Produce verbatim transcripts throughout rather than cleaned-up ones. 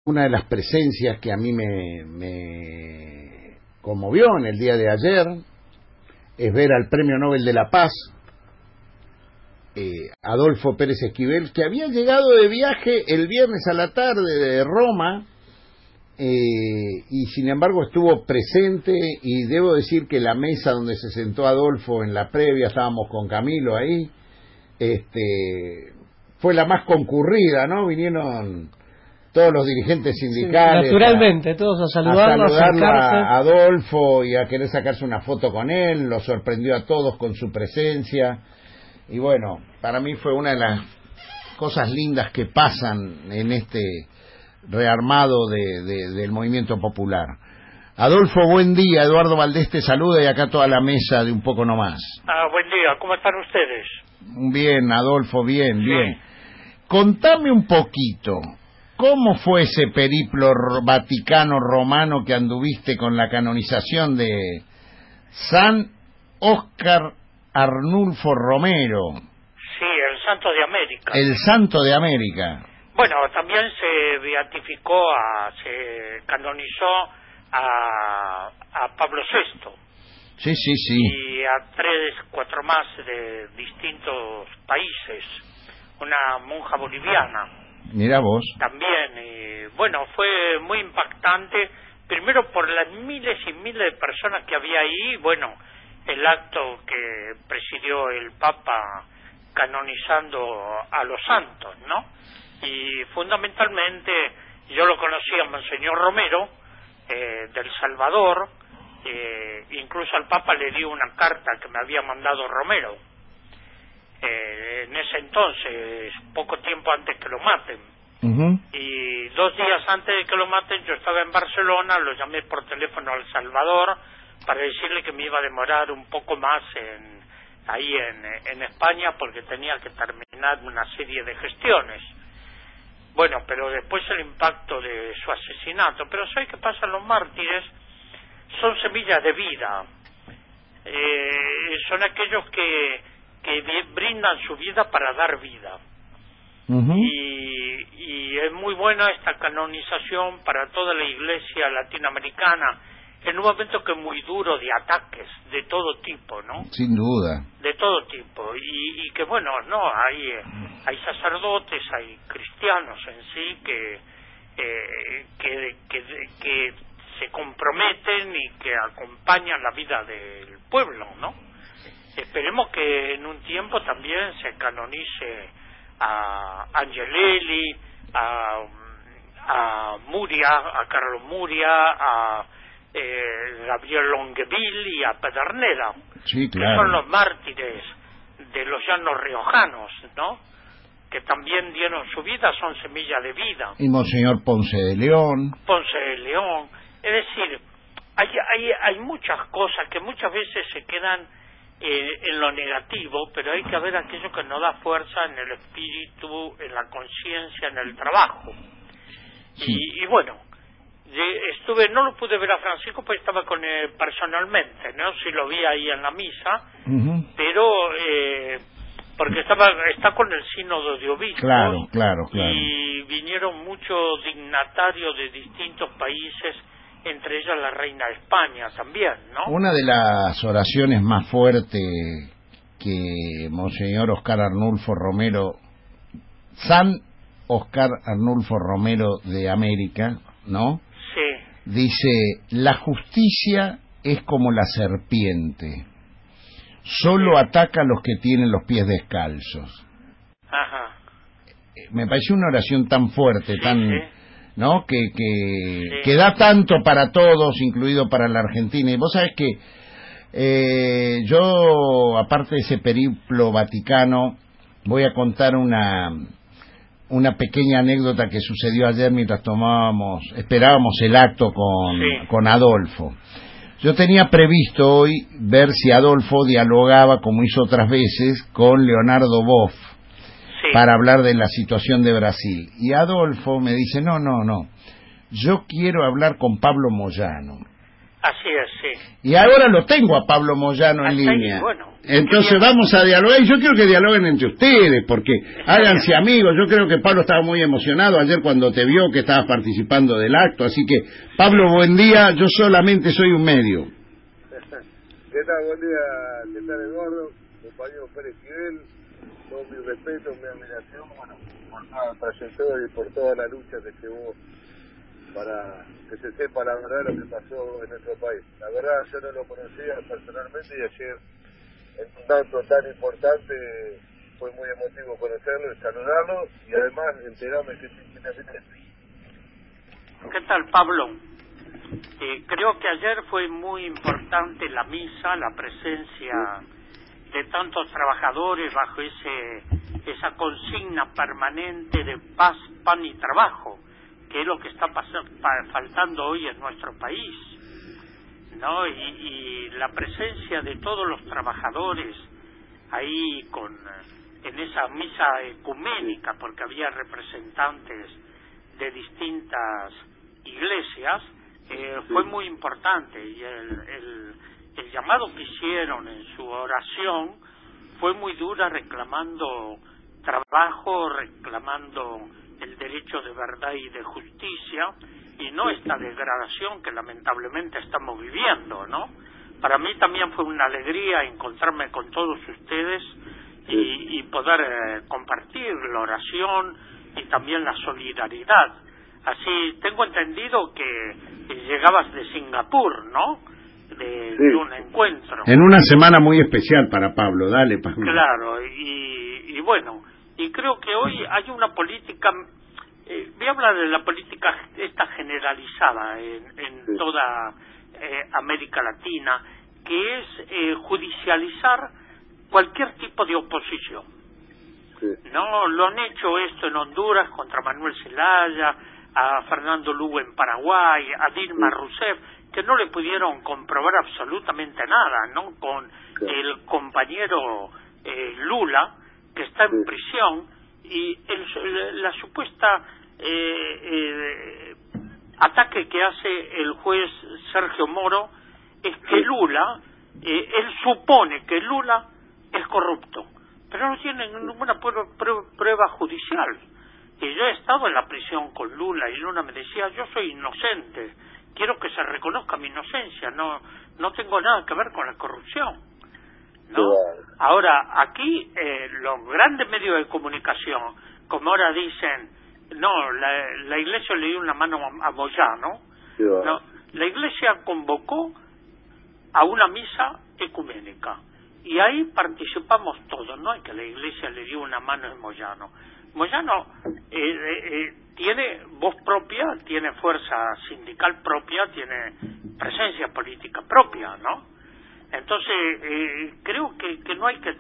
Una de las presencias que a mí me, me conmovió en el día de ayer es ver al Premio Nobel de la Paz, eh, Adolfo Pérez Esquivel, que había llegado de viaje el viernes a la tarde de Roma, eh, y sin embargo estuvo presente, y debo decir que la mesa donde se sentó Adolfo en la previa, estábamos con Camilo ahí, este, fue la más concurrida, ¿no? Vinieron todos los dirigentes sindicales. Sí, naturalmente, a, todos a saludarlo, a saludarlo a, a Adolfo y a querer sacarse una foto con él. Lo sorprendió a todos con su presencia. Y bueno, para mí fue una de las cosas lindas que pasan en este rearmado de, de, del movimiento popular. Adolfo, buen día. Eduardo Valdés te saluda y acá toda la mesa de Un Poco No Más. Ah, buen día. ¿Cómo están ustedes? Bien, Adolfo, bien, sí. bien. Contame un poquito. ¿Cómo fue ese periplo vaticano romano que anduviste con la canonización de San Óscar Arnulfo Romero? Sí, el Santo de América. El Santo de América. Bueno, también se beatificó, a, se canonizó a, a Pablo sexto. Sí, sí, sí. Y a tres, cuatro más de distintos países. Una monja boliviana. Mira vos. También, y bueno, fue muy impactante, primero por las miles y miles de personas que había ahí, bueno, el acto que presidió el Papa canonizando a los santos, ¿no? Y fundamentalmente, yo lo conocía a Monseñor Romero, eh, del Salvador, eh, incluso al Papa le di una carta que me había mandado Romero, Eh, en ese entonces, poco tiempo antes que lo maten. Uh-huh. Y dos días antes de que lo maten, yo estaba en Barcelona, lo llamé por teléfono al Salvador para decirle que me iba a demorar un poco más en ahí en, en España porque tenía que terminar una serie de gestiones. Bueno, pero después el impacto de su asesinato. Pero ¿sabes qué pasa? Los mártires son semillas de vida. Eh, son aquellos que que brindan su vida para dar vida. Uh-huh. y, y es muy buena esta canonización para toda la iglesia latinoamericana en un momento que es muy duro de ataques de todo tipo, ¿no? Sin duda. De todo tipo. Y, y que bueno, no, hay, hay sacerdotes, hay cristianos en sí que, eh, que, que, que se comprometen y que acompañan la vida del pueblo, ¿no? Esperemos que en un tiempo también se canonice a Angelelli, a, a Muria, a Carlos Muria, a eh, Gabriel Longueville y a Pedernera, sí, claro, que son los mártires de los llanos riojanos, ¿no? Que también dieron su vida, son semilla de vida. Y Monseñor Ponce de León. Ponce de León. Es decir, hay, hay, hay muchas cosas que muchas veces se quedan Eh, en lo negativo, pero hay que ver aquello que nos da fuerza en el espíritu, en la conciencia, en el trabajo. Sí. Y, y bueno, estuve, no lo pude ver a Francisco porque estaba con él personalmente, ¿no? Sí lo vi ahí en la misa, uh-huh. pero eh, porque estaba está con el sínodo de obispos, claro, claro, claro. Y vinieron muchos dignatarios de distintos países, entre ellas la reina de España también, ¿no? Una de las oraciones más fuertes que Monseñor Óscar Arnulfo Romero, San Óscar Arnulfo Romero de América, ¿no? Sí. Dice, la justicia es como la serpiente, solo sí. ataca a los que tienen los pies descalzos. Ajá. Me pareció una oración tan fuerte, sí, tan... Sí. ¿no? Que, que, sí. que da tanto para todos, incluido para la Argentina. Y vos sabés que eh, yo, aparte de ese periplo vaticano, voy a contar una una pequeña anécdota que sucedió ayer mientras tomábamos, esperábamos el acto con, sí. con Adolfo. Yo tenía previsto hoy ver si Adolfo dialogaba, como hizo otras veces, con Leonardo Boff, para hablar de la situación de Brasil. Y Adolfo me dice, no, no, no, yo quiero hablar con Pablo Moyano. Así es, sí. Y ahora lo tengo a Pablo Moyano en Hasta línea. Ahí, bueno, Entonces vamos a dialogar, y yo quiero que dialoguen entre ustedes, porque háganse amigos. Yo creo que Pablo estaba muy emocionado ayer cuando te vio que estabas participando del acto, así que, Pablo, buen día, yo solamente soy un medio. ¿Qué tal? Buen día, ¿qué tal, Eduardo? Compañero Pérez Esquivel, todo mi respeto, mi admiración, bueno, por toda la trayectoria y por toda la lucha que llevó para que se sepa la verdad lo que pasó en nuestro país. La verdad, yo no lo conocía personalmente y ayer, en un dato tan importante, fue muy emotivo conocerlo y saludarlo, y además enterarme que tiene que... ¿Qué tal, Pablo? Eh, creo que ayer fue muy importante la misa, la presencia de tantos trabajadores bajo ese esa consigna permanente de paz, pan y trabajo, que es lo que está pasando, faltando hoy en nuestro país, ¿no? Y, y la presencia de todos los trabajadores ahí con en esa misa ecuménica, porque había representantes de distintas iglesias, eh, fue muy importante, y el, el, el llamado que hicieron en su oración fue muy dura, reclamando trabajo, reclamando el derecho de verdad y de justicia, y no esta degradación que lamentablemente estamos viviendo, ¿no? Para mí también fue una alegría encontrarme con todos ustedes y, y poder eh, compartir la oración y también la solidaridad. Así, tengo entendido que llegabas de Singapur, ¿no? De, Sí. de un encuentro. En una semana muy especial para Pablo, dale, Pablo. Claro, y, y bueno, y creo que hoy hay una política, eh, voy a hablar de la política esta generalizada en, en Sí. toda eh, América Latina, que es eh, judicializar cualquier tipo de oposición. Sí. No, lo han hecho esto en Honduras contra Manuel Zelaya, a Fernando Lugo en Paraguay, a Dilma Sí. Rousseff, que no le pudieron comprobar absolutamente nada, ¿no? Con Claro. el compañero eh, Lula, que está en Sí. prisión, y el, la supuesta eh, eh, ataque que hace el juez Sergio Moro es que Sí. Lula, eh, él supone que Lula es corrupto, pero no tiene ninguna prueba, prueba judicial. Y yo he estado en la prisión con Lula, y Lula me decía, yo soy inocente, quiero que se reconozca mi inocencia, no no tengo nada que ver con la corrupción, ¿no? Claro. Ahora, aquí eh, los grandes medios de comunicación, como ahora dicen, no, la, la Iglesia le dio una mano a, a Moyano, Claro. no, la Iglesia convocó a una misa ecuménica, y ahí participamos todos, no es que la Iglesia le dio una mano a Moyano. Moyano eh, eh, tiene voz propia, tiene fuerza sindical propia, tiene presencia política propia, ¿no? Entonces, eh, creo que, que no hay que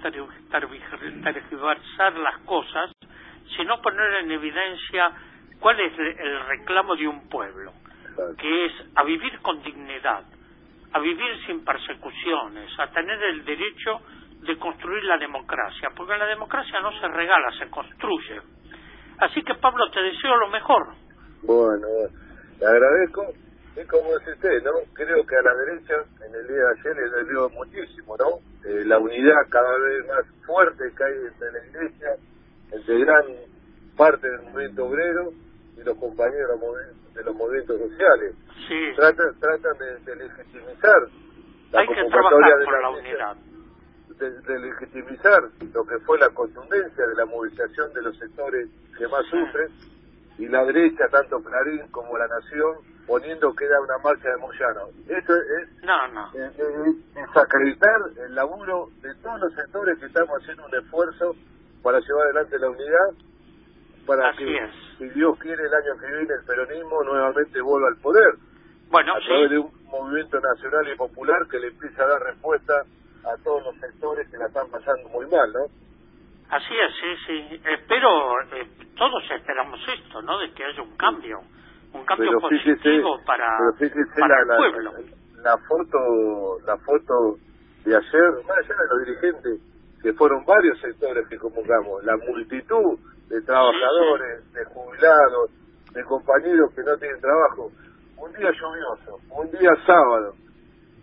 tergiversar las cosas, sino poner en evidencia cuál es el reclamo de un pueblo, que es a vivir con dignidad, a vivir sin persecuciones, a tener el derecho de construir la democracia, porque la democracia no se regala, se construye. Así que, Pablo, te deseo lo mejor. Bueno, bueno, le agradezco. Es como dice usted, ¿no? Creo que a la derecha, en el día de ayer, le dio muchísimo, ¿no? Eh, la unidad cada vez más fuerte que hay entre la Iglesia, entre gran parte del movimiento obrero y los compañeros de los movimientos sociales. Sí. Tratan, tratan de, de legitimizar la hay que convocatoria trabajar de por la, la Iglesia, unidad. De, de legitimizar lo que fue la contundencia de la movilización de los sectores que más Sí. sufren, y la derecha, tanto Clarín como La Nación, poniendo que era una marcha de Moyano. Esto es No, no. eh, eh, desacreditar el laburo de todos los sectores que estamos haciendo un esfuerzo para llevar adelante la unidad, para Así que, es. si Dios quiere, el año que viene el peronismo nuevamente vuelva al poder, Bueno, a través sí. de un movimiento nacional y popular que le empiece a dar respuesta a todos los sectores que la están pasando muy mal, ¿no? Así es, sí, sí. Espero, eh, todos esperamos esto, ¿no? De que haya un cambio, un cambio Pero positivo fíjese, para, pero fíjese para la, el la, pueblo. la foto, la foto de ayer, más allá de los dirigentes, que fueron varios sectores que convocamos, la multitud de trabajadores, Sí, sí. de jubilados, de compañeros que no tienen trabajo, un día lluvioso, un día sábado,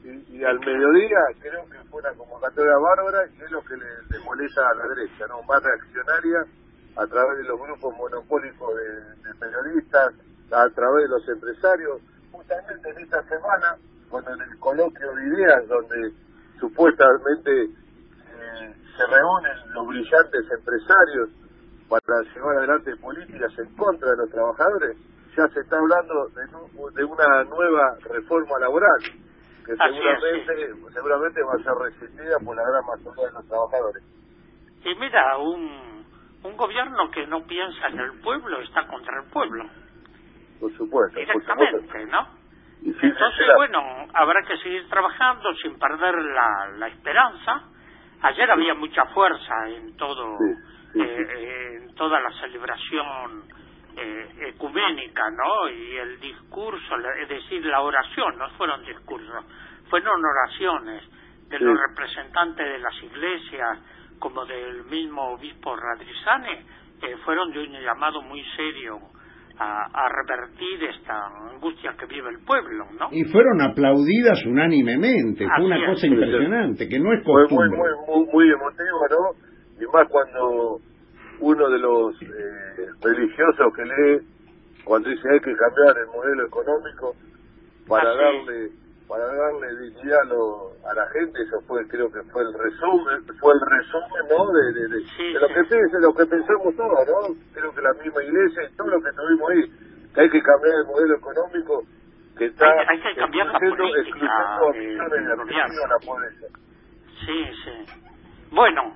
y, y al mediodía creo que fue una convocatoria bárbara, y es lo que le, le molesta a la derecha, ¿no? Más reaccionaria a través de los grupos monopólicos de, de periodistas, a través de los empresarios. Justamente en esta semana, cuando en el coloquio de ideas, donde supuestamente eh, se reúnen los brillantes empresarios para llevar adelante políticas en contra de los trabajadores, ya se está hablando de, de una nueva reforma laboral, que seguramente, sí. seguramente va a ser resistida por la gran mayoría de los trabajadores. Y mira, un, un gobierno que no piensa en el pueblo está contra el pueblo. Por supuesto. Directamente, por supuesto. ¿no? Y sí, Entonces, sí, bueno, habrá que seguir trabajando sin perder la, la esperanza. Ayer había mucha fuerza en todo, sí, sí, eh, sí. Eh, en toda la celebración eh, ecuménica, ¿no? Y el discurso, es decir, la oración, no fueron discursos, fueron oraciones de sí. los representantes de las iglesias, como del mismo obispo Radrizani, eh, fueron de un llamado muy serio a, a revertir esta angustia que vive el pueblo, ¿no? Y fueron aplaudidas unánimemente. Fue Así una es. cosa impresionante, que no es Fue costumbre. muy, muy, muy, muy emotivo, ¿no? Y más cuando uno de los eh, religiosos que lee, cuando dice hay que cambiar el modelo económico para Así. darle para darle dignidad a, lo, a la gente, eso fue, creo que fue el resumen, fue el resumen, ¿no? De, de, de, sí, de lo sí. que piensa, lo que pensamos todos, ¿no? Creo que la misma iglesia y todo lo que tuvimos ahí, que hay que cambiar el modelo económico, que está hay, hay que cambiar la política excluyendo a millones de del argentinos a la pobreza. Sí, sí. Bueno,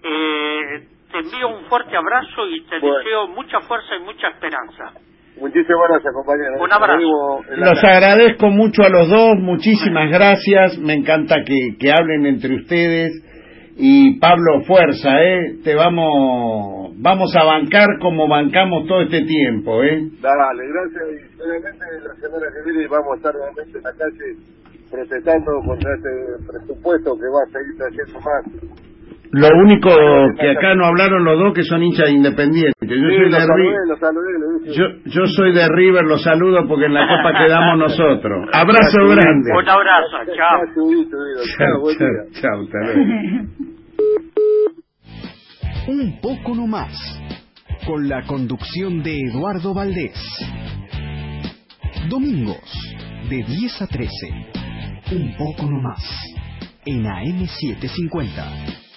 eh, te envío un fuerte abrazo y te Bueno. deseo mucha fuerza y mucha esperanza. Muchísimas gracias, compañero. Un abrazo. Los agradezco mucho a los dos, muchísimas gracias, me encanta que, que hablen entre ustedes. Y Pablo, fuerza, ¿eh? Te vamos vamos a bancar como bancamos todo este tiempo, ¿eh? Dale, gracias. Y obviamente la semana que viene vamos a estar nuevamente en la calle protestando contra este presupuesto que va a seguir trayendo más. Lo único que acá no hablaron los dos, que son hinchas de Independiente. Yo sí, soy de saludé, River. lo saludé, lo dije. Yo, yo soy de River, los saludo porque en la Copa quedamos nosotros. Abrazo Gracias, grande. Un abrazo, chao. Gracias, Huguito, Huguito. Chao, Chao, buen chao, día. chao, hasta luego. Un poco no más, con la conducción de Eduardo Valdés. Domingos, de diez a trece. Un poco no más, en A M setecientos cincuenta.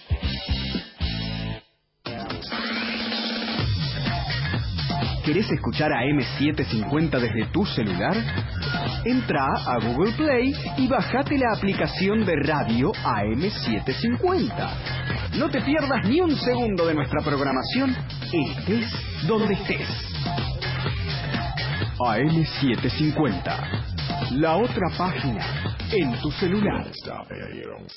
¿Querés escuchar a A M setecientos cincuenta desde tu celular? Entra a Google Play y bajate la aplicación de radio A M setecientos cincuenta. No te pierdas ni un segundo de nuestra programación, estés donde estés. A M setecientos cincuenta, la otra página en tu celular.